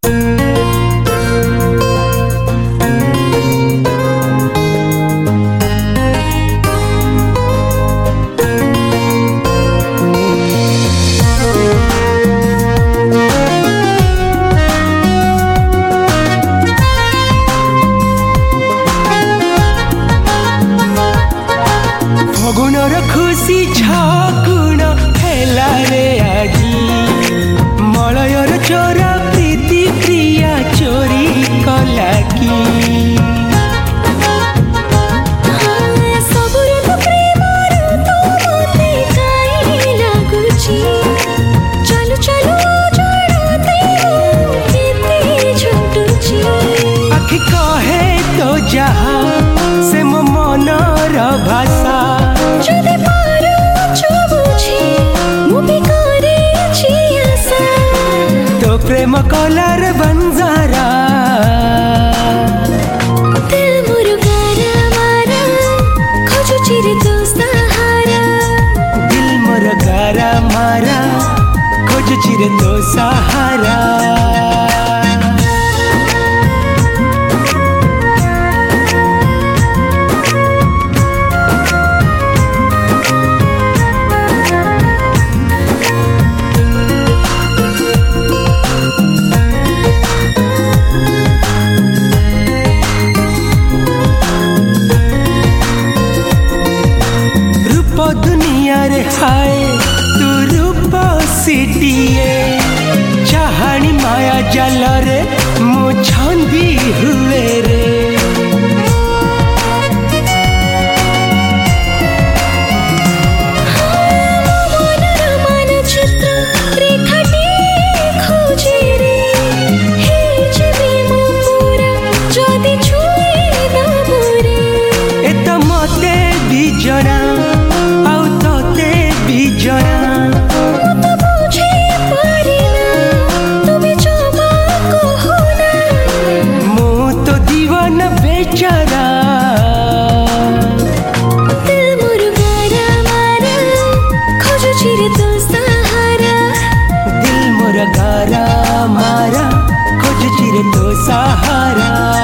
फगुणर खुशी छगुण हेला रे आजी मलयर चोरा प्रीति प्रिया चोरी कला की आखि कहे तो जहा से मो मनर भाषा तो प्रेम कलार बंजारा दिल मोर गारा मारा खोजुची रे तो सहारा दिल मोर गारा मारा खोजुची रे तो सहारा दुनिया रे हाय तू रूप सिटिए चाहानी माया जाल रे मो छंदी हुए रे एत मते भी जଣା बेचारा दिल मोर गारा मारा खोजुची रे तो सहारा दिल मोर गारा मारा खोजुची रे तो सहारा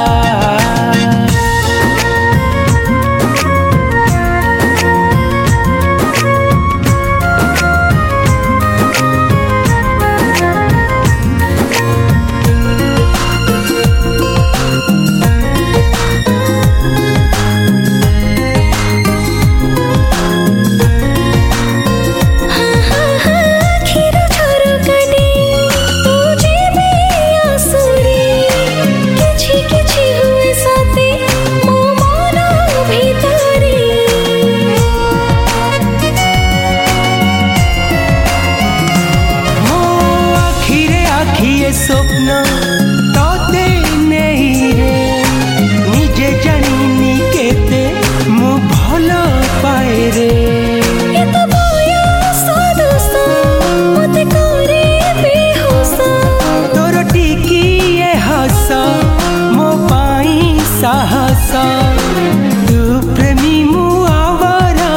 स्वप्न तोते नहीं रे निजे जानी केते मु भल पाए रे एत बयस दोष मते करे बेहोश तोर टिकिए हस मो पाई साहस तू प्रेमी मु आवारा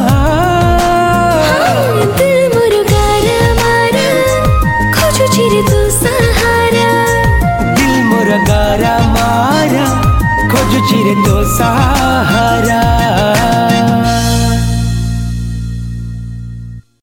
दिल मोर गारा मारा खोजुची रे तो सहारा दिल मोर गारा मारा खोजुची रे तो सहारा।